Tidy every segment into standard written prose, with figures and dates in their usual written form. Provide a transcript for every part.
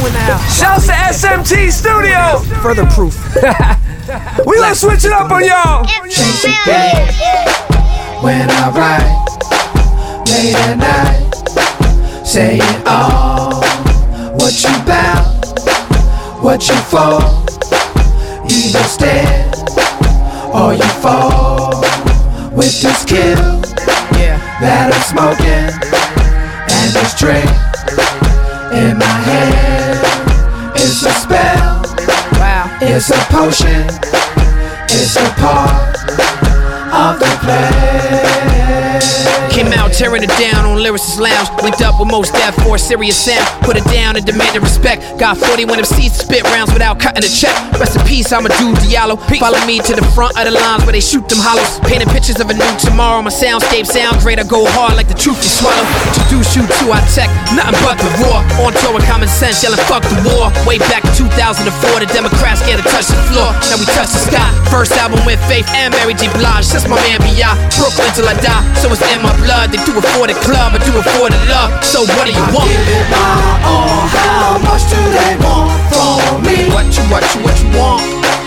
Shouts to SMT Studios. Further proof. We gonna switch it up on y'all. Change the game when I ride late at night, saying all what you bout, what you for, either stand or you fall with this kill that I'm smoking and this drink in my head. It's a spell, it's a potion, it's a part of the play. Came out tearing it down on Lyricist Lounge. Linked up with Mos Def for a serious sound. Put it down and demanded respect. Got 40 when them seats spit rounds without cutting a check. Rest in peace, I'm a dude Diallo. Follow me to the front of the lines where they shoot them hollows. Painting pictures of a new tomorrow. My soundscape sound great. I go hard like the truth you swallow. Introduce you to our tech, nothing but the raw. On tour with Common Sense, yelling fuck the war. Way back in 2004, the Democrats scared to touch the floor. Now we touch the sky. First album with Faith and Mary J. Blige. That's my man B.I. Brooklyn till I die. So it's in my blood. They do it for the club, I do it for the love. So what do you want? Give it my all. How much do they want from me? What you want? So what you want?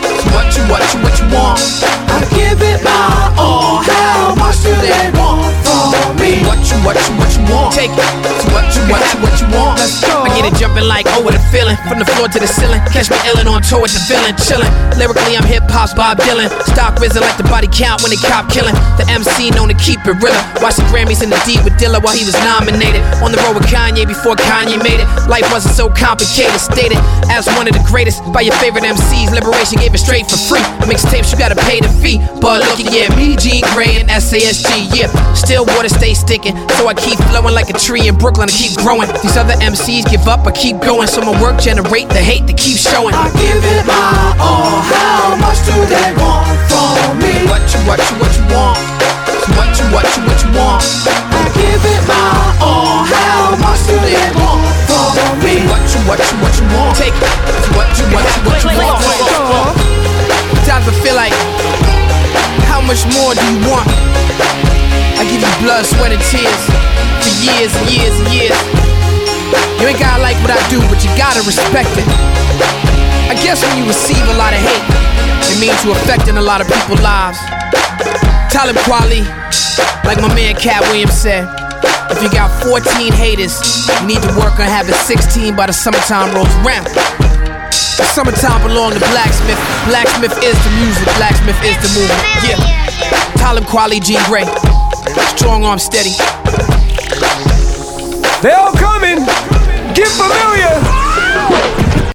I give it my all. How much do they want from me? What you want? Take it. So what you want? Let's go. I get it jumping like, oh, what a feeling. From the floor to the ceiling. Catch me illin' on tour with the villain. Chillin'. Lyrically, I'm hip-hop's Bob Dylan. Stock risen like the body count when they cop killing. The MC known to keep it realer. Watch the Grammys in the D with Dilla while he was nominated. On the road with Kanye before Kanye made it. Life wasn't so complicated. Stated as one of the greatest by your favorite MCs. Liberation gave it straight for free. Mixtapes, you gotta pay the fee. But look at me, Jean Grey and SASG. Yeah, still water stay sticking. So I keep flowing like a tree in Brooklyn. I keep growing. These other MCs give up, I keep going. So my work generate the hate that keeps showing. I give it my all. How much do they want from me? What you want? So what you want? I give it my all. How much do they want from me? What you want? Take it. So what you want? Times I feel like, how much more do you want? I give you blood, sweat, and tears for years and years and years. You ain't gotta like what I do, but you gotta respect it. I guess when you receive a lot of hate, it means you're affecting a lot of people's lives. Talib Kweli, like my man Cat Williams said, if you got 14 haters, you need to work on having 16 by the summertime rolls around. The summertime belong to Blacksmith. Blacksmith is the music, Blacksmith is the movement. Yeah, Talib Kweli, Jean Grey, strong arm steady. They all come.